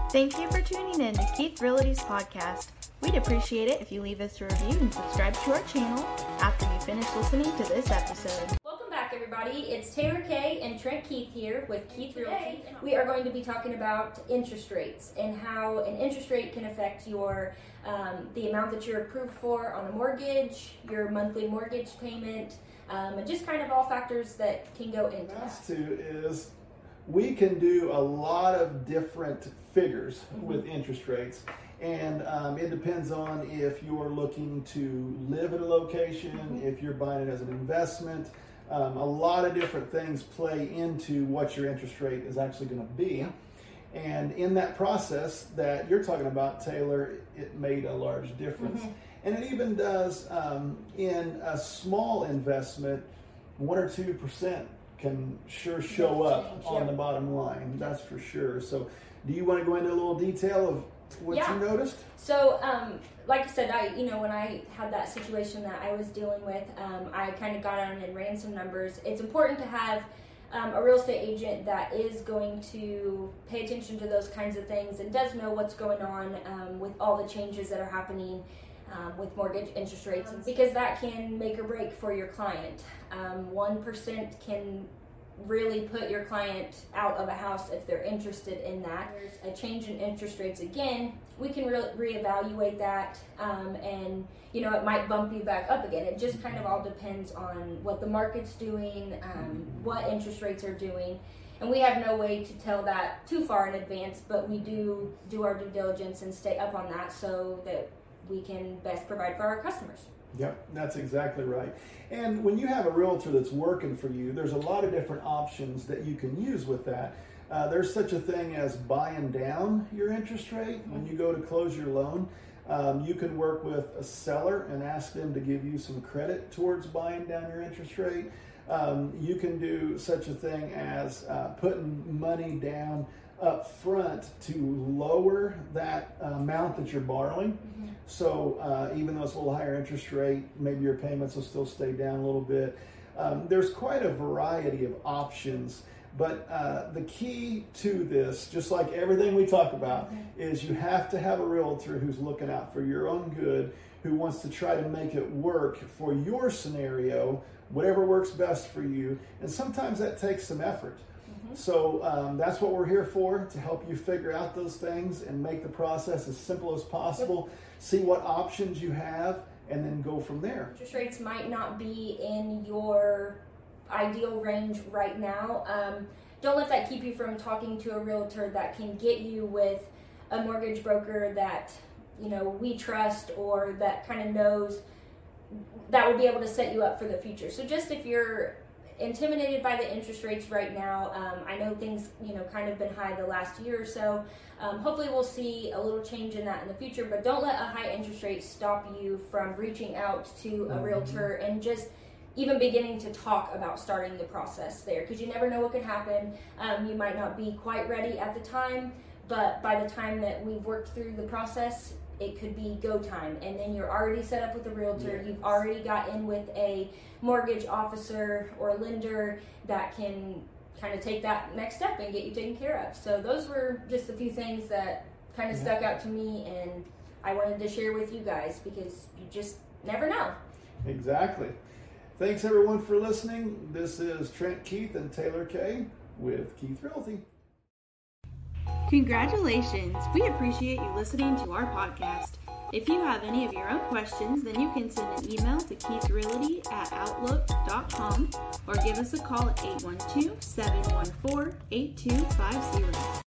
Thank you for tuning in to Keith Realty's podcast. We'd appreciate it if you leave us a review and subscribe to our channel after you finish listening to this episode. Welcome back, everybody. It's Taylor Kay and Trent Keith here with Keith Realty. We are going to be talking about interest rates and how an interest rate can affect your the amount that you're approved for on a mortgage, your monthly mortgage payment, and just kind of all factors that can go into that. Last two is we can do a lot of different figures with interest rates. And it depends on if you're looking to live at a location, if you're buying it as an investment. A lot of different things play into what your interest rate is actually going to be. And in that process that you're talking about, Taylor, it made a large difference. And it even does in a small investment, 1 or 2% can sure show up on the bottom line. That's for sure. So do you want to go into a little detail of what you noticed? So, like I said, when I had that situation that I was dealing with, I kind of got on and ran some numbers. It's important to have a real estate agent that is going to pay attention to those kinds of things and does know what's going on with all the changes that are happening with mortgage interest rates, because that can make or break for your client. 1% can really put your client out of a house if they're interested in that. There's a change in interest rates again, we can reevaluate that, and it might bump you back up again. It just kind of all depends on what the market's doing, what interest rates are doing, and we have no way to tell that too far in advance, but we do our due diligence and stay up on that so that we can best provide for our customers. Yep, that's exactly right. And when you have a realtor that's working for you, there's a lot of different options that you can use with that. There's such a thing as buying down your interest rate. When you go to close your loan, you can work with a seller and ask them to give you some credit towards buying down your interest rate. You can do such a thing as putting money down up front to lower that amount that you're borrowing. So even though it's a little higher interest rate, maybe your payments will still stay down a little bit. There's quite a variety of options, but the key to this, just like everything we talk about, is you have to have a realtor who's looking out for your own good, who wants to try to make it work for your scenario, whatever works best for you. And sometimes that takes some effort. So that's what we're here for, to help you figure out those things and make the process as simple as possible. See what options you have, and then go from there. Interest rates might not be in your ideal range right now. Don't let that keep you from talking to a realtor that can get you with a mortgage broker that we trust, or that kind of knows that will be able to set you up for the future. So just if you're intimidated by the interest rates right now, I know things kind of been high the last year or so. Hopefully we'll see a little change in that in the future, but don't let a high interest rate stop you from reaching out to a realtor and just even beginning to talk about starting the process there, because you never know what could happen. You might not be quite ready at the time, but by the time that we've worked through the process, it could be go time, and then you're already set up with a realtor. You've already got in with a mortgage officer or lender that can kind of take that next step and get you taken care of. So those were just a few things that kind of stuck out to me, and I wanted to share with you guys, because you just never know. Exactly. Thanks everyone for listening. This is Trent Keith and Taylor Kay with Keith Realty. Congratulations! We appreciate you listening to our podcast. If you have any of your own questions, then you can send an email to keithrealty@outlook.com or give us a call at 812-714-8250.